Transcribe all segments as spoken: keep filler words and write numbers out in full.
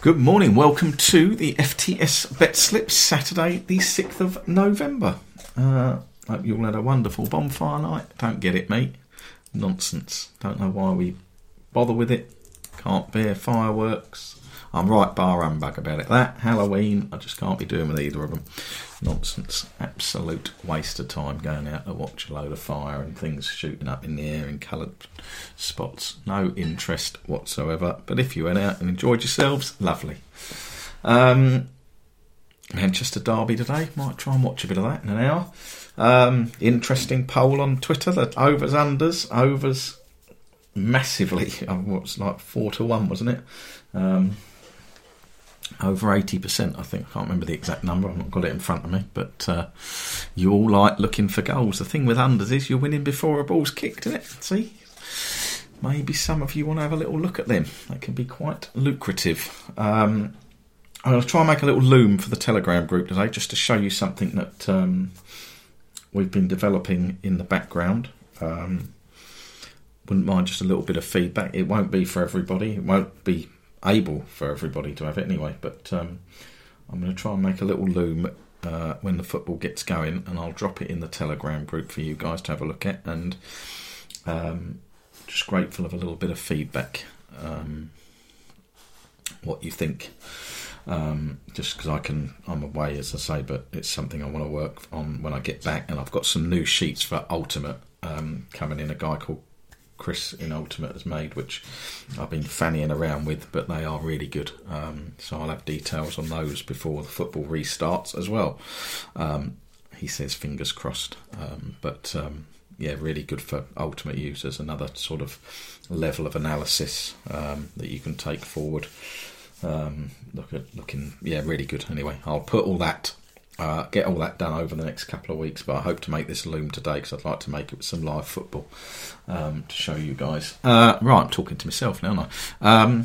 Good morning, welcome to the F T S Bet Slip, Saturday the sixth of November. Uh, hope you all had a wonderful bonfire night. Don't get it, mate. Nonsense. Don't know why we bother with it. Can't bear fireworks. I'm right bar humbug about it. That, Halloween, I just can't be doing with either of them. Nonsense. Absolute waste of time going out to watch a load of fire and things shooting up in the air in coloured spots. No interest whatsoever. But if you went out and enjoyed yourselves, lovely. Um, Manchester Derby today. Might try and watch a bit of that in an hour. Um, interesting poll on Twitter. That overs, unders, overs massively. Oh, what's like four to one, wasn't it? Um, over eighty percent, I think. I can't remember the exact number. I've not got it in front of me. But uh, you all like looking for goals. The thing with unders is you're winning before a ball's kicked, isn't it? See? Maybe some of you want to have a little look at them. That can be quite lucrative. Um, I'm going to try and make a little loom for the Telegram group today, just to show you something that um, we've been developing in the background. Um, wouldn't mind just a little bit of feedback. It won't be for everybody. It won't be able for everybody to have it anyway, but um, I'm going to try and make a little loom uh, when the football gets going, and I'll drop it in the Telegram group for you guys to have a look at, and um, just grateful of a little bit of feedback, um, what you think, um, just because I can, I'm away as I say, but it's something I want to work on when I get back, and I've got some new sheets for Ultimate um, coming in. A guy called Chris in Ultimate has made, which I've been fannying around with, but they are really good. Um, so I'll have details on those before the football restarts as well. Um, he says fingers crossed. Um, but um, yeah, really good for Ultimate users. Another sort of level of analysis um, that you can take forward. Um, look at looking, yeah, really good. Anyway, I'll put all that. Uh, get all that done over the next couple of weeks, but I hope to make this loom today because I'd like to make it with some live football um, to show you guys. Uh, right, I'm talking to myself now, aren't I? Um,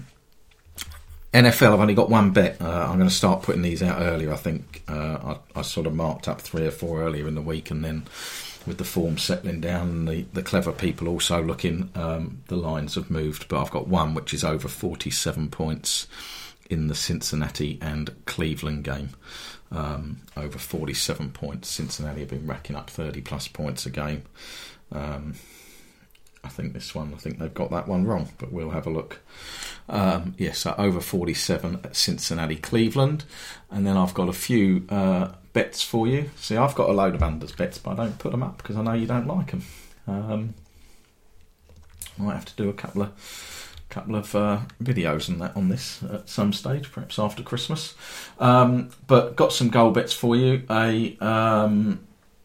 N F L, I've only got one bet. Uh, I'm going to start putting these out earlier, I think. Uh, I, I sort of marked up three or four earlier in the week, and then with the form settling down and the, the clever people also looking, um, the lines have moved, but I've got one which is over forty-seven points in the Cincinnati and Cleveland game. Um, over forty-seven points. Cincinnati have been racking up thirty plus points a game. Um, I think this one, I think they've got that one wrong, but we'll have a look. Um, yes, so over forty-seven at Cincinnati, Cleveland. And then I've got a few uh, bets for you. See, I've got a load of unders bets, but I don't put them up because I know you don't like them. Um, might have to do a couple of couple of uh, videos on that on this at some stage, perhaps after Christmas. Um, but got some goal bets for you. A um,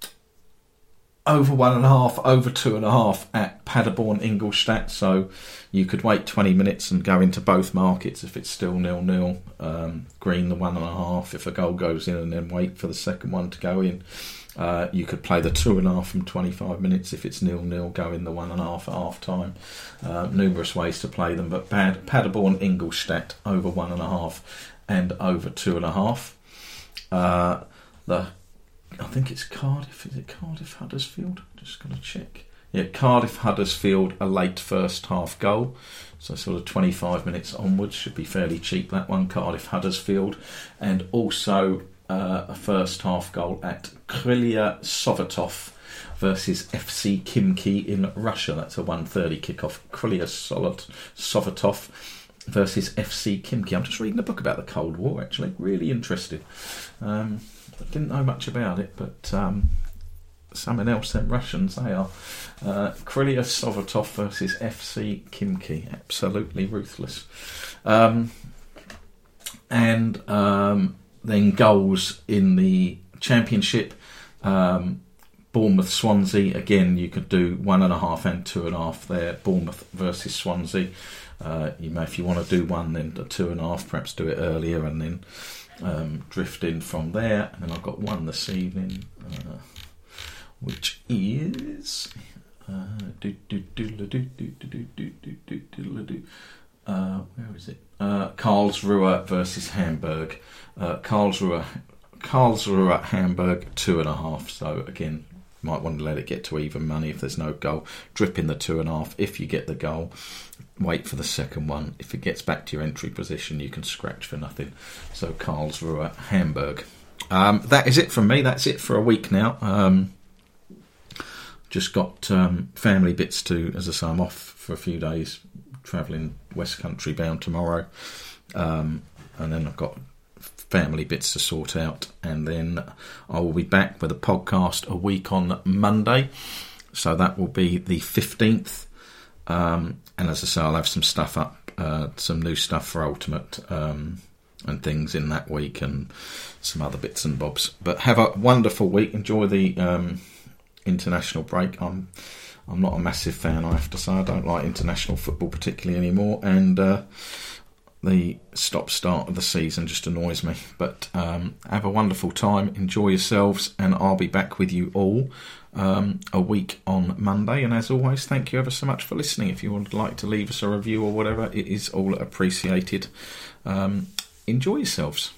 over one and a half, over two and a half at Paderborn Ingolstadt. So you could wait twenty minutes and go into both markets if it's still nil nil. Um, green the one and a half if a goal goes in, and then wait for the second one to go in. Uh, you could play the two and a half from twenty-five minutes if it's nil nil, go in the one and a half at half time. Uh, numerous ways to play them, but Pad- Paderborn Ingolstadt over one and a half and over two and a half. Uh, the I think it's Cardiff. Is it Cardiff Huddersfield? Just got to check. Yeah, Cardiff Huddersfield, a late first half goal. So sort of twenty-five minutes onwards should be fairly cheap, that one, Cardiff Huddersfield. And also uh, a first half goal at Krylia Sovetov versus F C Khimki in Russia. That's a one thirty kickoff. Krylia Sovetov versus F C Khimki. I'm just reading a book about the Cold War, actually. Really interested. Um, I didn't know much about it, but um, something else, them Russians, they are. Uh, Krylia Sovetov versus F C Khimki. Absolutely ruthless. Um, and um, then goals in the Championship. Um, Bournemouth Swansea, again you could do one and a half and two and a half there. Bournemouth versus Swansea. Uh, you may, if you want to do one, then a two and a half, perhaps do it earlier and then um, drift in from there. And then I've got one this evening, uh, which is uh, do, do, do, do, do, do, do, do, do, do, do, uh, where is it? Uh, Karlsruhe versus Hamburg. Uh, Karlsruhe, Karlsruhe Hamburg two and a half. So again, might want to let it get to even money if there's no goal. Drip in the two and a half if you get the goal. wait for the second one. If it gets back to your entry position, you can scratch for nothing. So Karlsruhe, Hamburg. Um, that is it from me. That's it for a week now. Um, just got um, family bits to, as I say, I'm off for a few days, travelling West Country bound tomorrow. Um, and then I've got family bits to sort out, and then I will be back with a podcast a week on Monday, so that will be the fifteenth, um, and as I say, I'll have some stuff up, uh, some new stuff for Ultimate um, and things in that week, and some other bits and bobs. But have a wonderful week, enjoy the um, international break. I'm I'm not a massive fan, I have to say. I don't like international football particularly anymore, and uh, the stop-start of the season just annoys me. But um, have a wonderful time, enjoy yourselves, and I'll be back with you all um, a week on Monday. And as always, thank you ever so much for listening. If you would like to leave us a review or whatever, it is all appreciated. Um, enjoy yourselves.